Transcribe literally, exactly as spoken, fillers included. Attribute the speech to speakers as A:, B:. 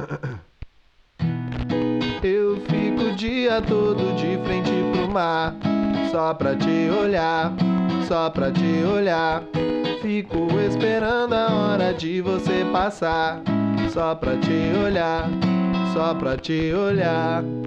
A: Eu fico o dia todo de frente pro mar, só pra te olhar, só pra te olhar. Fico esperando a hora de você passar, só pra te olhar, só pra te olhar.